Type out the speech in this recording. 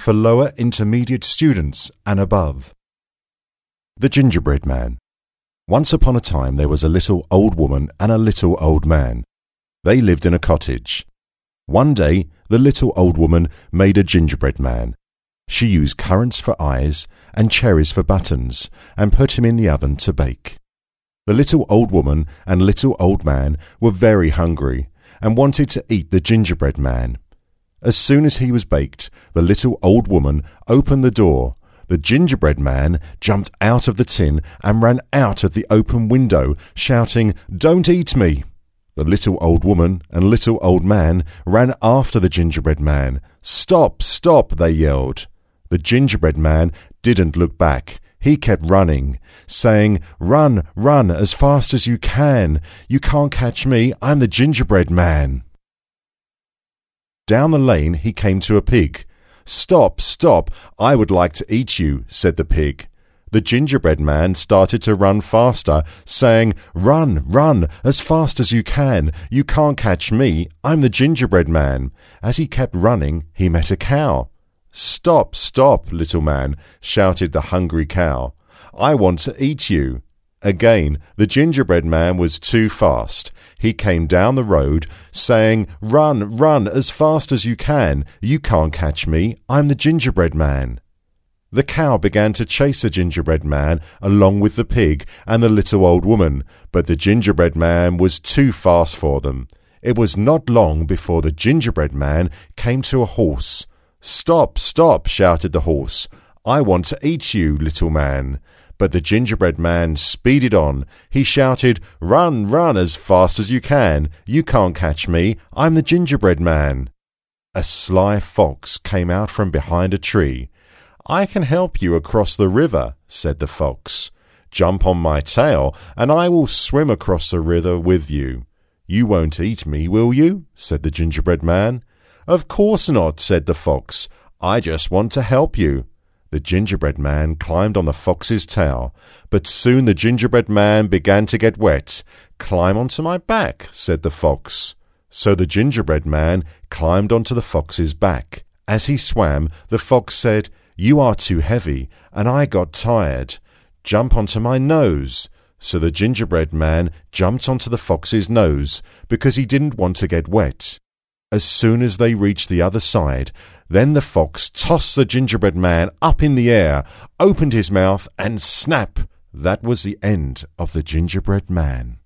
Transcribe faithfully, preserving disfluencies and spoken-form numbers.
for lower intermediate students and above. The Gingerbread Man. Once upon a time there was a little old woman and a little old man. They lived in a cottage. One day the little old woman made a gingerbread man. She used currants for eyes and cherries for buttons and put him in the oven to bake. The little old woman and little old man were very hungry and wanted to eat the gingerbread man. As soon as he was baked, the little old woman opened the door. The gingerbread man jumped out of the tin and ran out of the open window, shouting, "Don't eat me!" The little old woman and little old man ran after the gingerbread man. "Stop, stop!" they yelled. The gingerbread man didn't look back. He kept running, saying, "Run, run as fast as you can. You can't catch me. I'm the gingerbread man." Down the lane he came to a pig. "Stop, stop, I would like to eat you," said the pig. The gingerbread man started to run faster, saying, "Run, run, as fast as you can. You can't catch me. I'm the gingerbread man." As he kept running, he met a cow. "Stop, stop, little man," shouted the hungry cow. "I want to eat you." Again, the gingerbread man was too fast. He came down the road, saying, "Run, run, as fast as you can. You can't catch me. I'm the gingerbread man." The cow began to chase the gingerbread man along with the pig and the little old woman, but the gingerbread man was too fast for them. It was not long before the gingerbread man came to a horse. "Stop, stop," shouted the horse. "I want to eat you, little man." But the gingerbread man speeded on. He shouted, "Run, run as fast as you can. You can't catch me. I'm the gingerbread man." A sly fox came out from behind a tree. "I can help you across the river," said the fox. "Jump on my tail, and I will swim across the river with you." "You won't eat me, will you?" said the gingerbread man. "Of course not," said the fox. "I just want to help you." The gingerbread man climbed on the fox's tail, but soon the gingerbread man began to get wet. "Climb onto my back," said the fox. So the gingerbread man climbed onto the fox's back. As he swam, the fox said, "You are too heavy, and I got tired. Jump onto my nose." So the gingerbread man jumped onto the fox's nose because he didn't want to get wet. As soon as they reached the other side, then the fox tossed the gingerbread man up in the air, opened his mouth, and snap! That was the end of the gingerbread man.